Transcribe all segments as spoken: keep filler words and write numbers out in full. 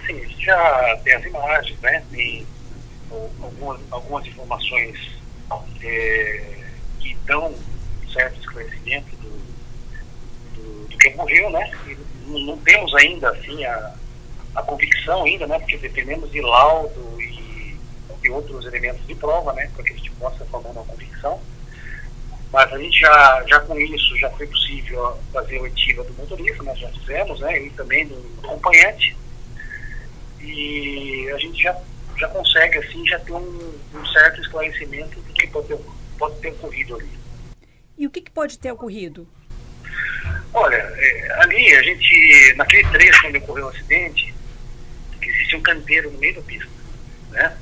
assim, a gente já tem as imagens, né? Tem algumas, algumas informações é, que dão certo esclarecimento do, do, do que ocorreu, né? E não, não temos ainda, assim, a, a convicção ainda, né? Porque dependemos de laudo e, e outros elementos de prova, né? Para que a gente possa formar uma convicção. Mas a gente já, já com isso, já foi possível fazer a oitiva do motorista, nós já fizemos, né? E também do acompanhante. E a gente já, já consegue, assim, já ter um, um certo esclarecimento do que pode ter, pode ter ocorrido ali. E o que, que pode ter ocorrido? Olha, é, ali a gente, naquele trecho onde ocorreu o acidente, existe um canteiro no meio da pista, né?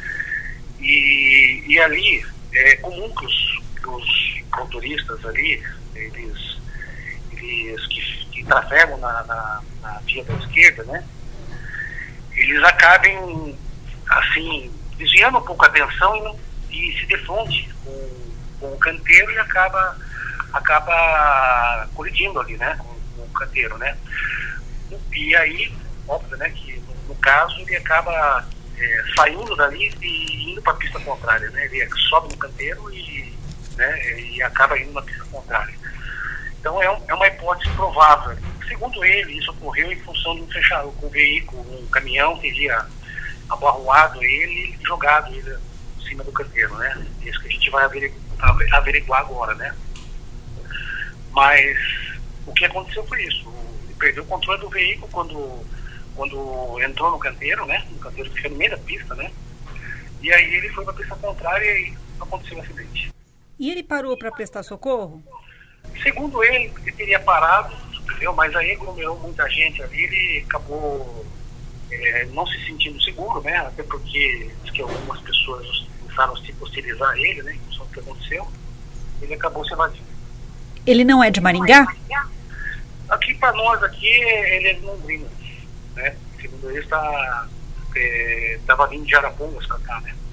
E, e ali é comum que os, que os motoristas ali, eles, eles que, que trafegam na, na, na via da esquerda, né? Eles acabem, assim, desviando um pouco a atenção e, não, e se defronte com, com o canteiro e acaba, acaba colidindo ali, né, com, com o canteiro, né. E aí, óbvio, né, que no, no caso ele acaba é, saindo dali e indo para a pista contrária, né, ele sobe no canteiro e, né, e acaba indo na pista contrária. Então é, um, é uma hipótese provável. Segundo ele, isso ocorreu em função de um fechado com um veículo, um caminhão teria abarroado ele e jogado ele em cima do canteiro, né? Isso que a gente vai averiguar, averiguar agora, né? Mas o que aconteceu foi isso. Ele perdeu o controle do veículo quando, quando entrou no canteiro, né? No canteiro que fica no meio da pista, né? E aí ele foi para a pista contrária e aconteceu o acidente. E ele parou para prestar socorro? Segundo ele, ele teria parado, entendeu? Mas aí aglomerou muita gente ali, ele acabou é, não se sentindo seguro, né? Até porque diz que algumas pessoas começaram a se hostilizar ele, né? Em função do que aconteceu, ele acabou se evadindo. Ele não é de Maringá? Aqui para nós, aqui, ele é de Londrina, né? Segundo ele, está, é, estava vindo de Arapongas para cá, né?